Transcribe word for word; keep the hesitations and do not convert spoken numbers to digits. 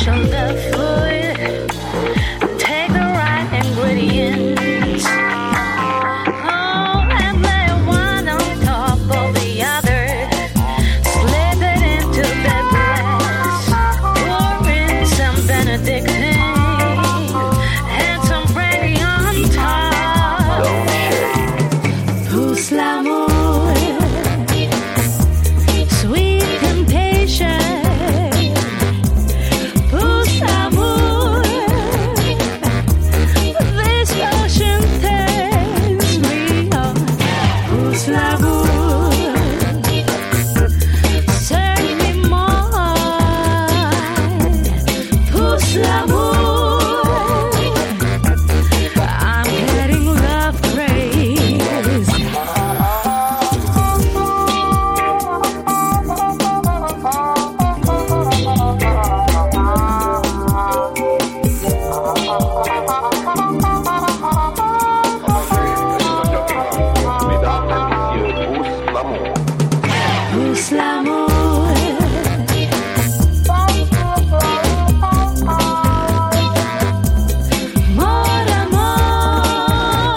special love food. Take the right ingredients. Oh, and lay one on top of the other. Slip it into the glass. Pour in some Benedictine and some brandy on top. Pousse l'amour, sweet temptation. Pousse l'amour, this ocean takes me on. Pousse l'amour, serve me more. Pousse l'amour, I'm getting love craze. Pousse l'amour, mon amour.